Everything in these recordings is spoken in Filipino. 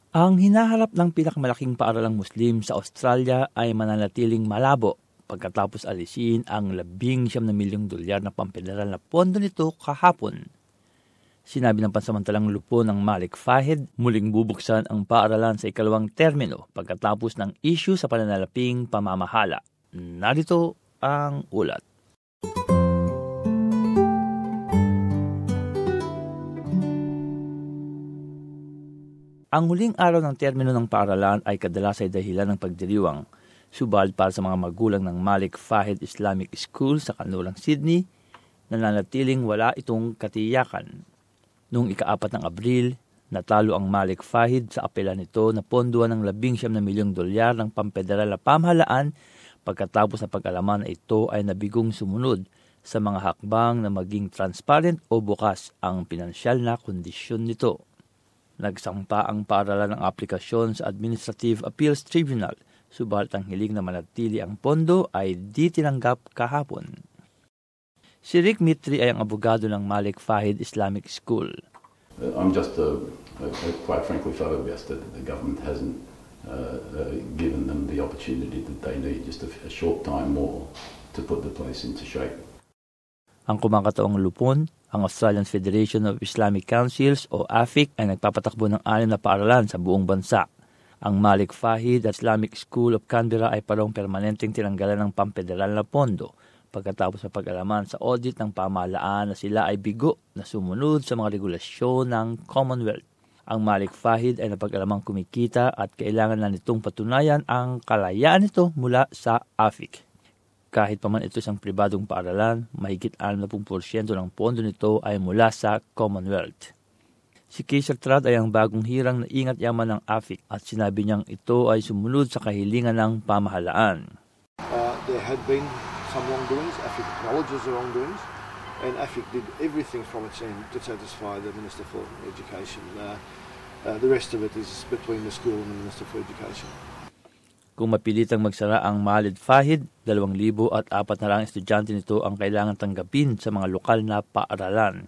Ang hinaharap ng pinakamalaking paaralang Muslim sa Australia ay mananatiling malabo pagkatapos alisin ang $19 milyong na pamfederal na pondo nito kahapon. Sinabi ng pansamantalang lupon ng Malik Fahid, muling bubuksan ang paaralan sa ikalawang termino pagkatapos ng issue sa pananalaping pamamahala. Narito ang ulat. Ang huling araw ng termino ng paaralan ay kadalas ay dahilan ng pagdiriwang. Subalit para sa mga magulang ng Malik Fahid Islamic School sa Kanulang Sydney, nananatiling wala itong katiyakan. Noong ika-4 ng Abril, natalo ang Malik Fahid sa apela nito na ponduan ng $19 milyong ng pamfederal na pamahalaan pagkatapos na pag-alaman na ito ay nabigong sumunod sa mga hakbang na maging transparent o bukas ang pinansyal na kondisyon nito. Nagsampa ang paaralan ng aplikasyon sa Administrative Appeals Tribunal, subalit ang hiling na manatili ang pondo ay di tinanggap kahapon. Si Rick Mitri ay ang abogado ng Malik Fahid Islamic School. I'm just quite frankly flabbergasted that the government hasn't given them the opportunity that they need, just a short time more to put the place into shape. Ang kumakataong lupon, ang Australian Federation of Islamic Councils o AFIC ay nagpapatakbo ng 6 na paaralan sa buong bansa. Ang Malik Fahid Islamic School of Canberra ay parang permanenteng tinanggalan ng pamfederal na pondo pagkatapos sa pag-alaman sa audit ng pamahalaan na sila ay bigo na sumunod sa mga regulasyon ng Commonwealth. Ang Malik Fahid ay napag-alamang kumikita at kailangan na nitong patunayan ang kalayaan nito mula sa AFIC. Kahit pa man ito isang pribadong paaralan, mahigit 60% ng pondo nito ay mula sa Commonwealth. Si Kaiser Trad ay ang bagong hirang na ingat yaman ng AFIC at sinabi niyang ito ay sumunod sa kahilingan ng pamahalaan. There had been some wrongdoings, AFIC acknowledges the wrongdoings, and AFIC did everything from its end to satisfy the Minister for Education. The rest of it is between the school and the Minister for Education. Kung mapilitang magsara ang Malik Fahid, 2,004 na lang estudyante nito ang kailangan tanggapin sa mga lokal na paaralan.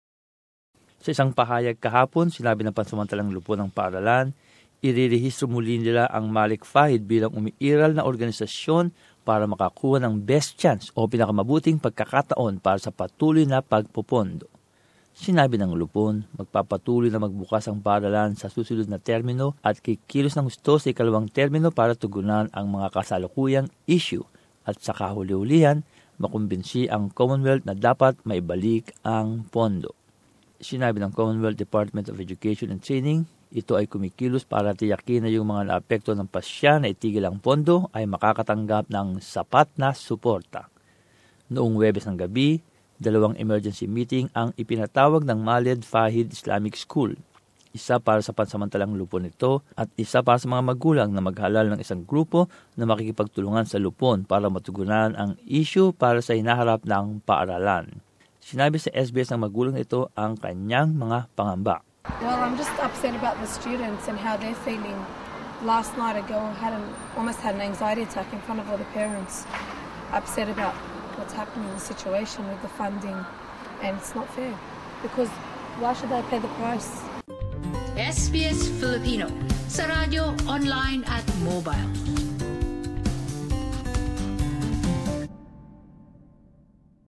Sa isang pahayag kahapon, sinabi ng pansamantalang lupon ng paaralan, irirehistro muli nila ang Malik Fahid bilang umiiral na organisasyon para makakuha ng best chance o pinakamabuting pagkakataon para sa patuloy na pagpupondo. Sinabi ng lupon, magpapatuloy na magbukas ang paaralan sa susunod na termino at kikilos ng gusto sa ikalawang termino para tugunan ang mga kasalukuyang issue at sa kahuli-hulihan, makumbinsi ang Commonwealth na dapat maibalik ang pondo. Sinabi ng Commonwealth Department of Education and Training, ito ay kumikilos para tiyakin na yung mga naapekto ng pasya na itigil ang pondo ay makakatanggap ng sapat na suporta. Noong Huwebes ng gabi, 2 emergency meeting ang ipinatawag ng Malik Fahid Islamic School. Isa para sa pansamantalang lupon nito at isa para sa mga magulang na maghalal ng isang grupo na makikipagtulungan sa lupon para matugunan ang issue para sa hinaharap ng paaralan. Sinabi sa SBS ng magulang ito ang kanyang mga pangamba. Well, I'm just upset about the students and how they're feeling. Last night a girl almost had an anxiety attack in front of all the parents. Upset about what's happening in the situation with the funding, and it's not fair because why should they pay the price? SBS Filipino sa radyo, online at mobile.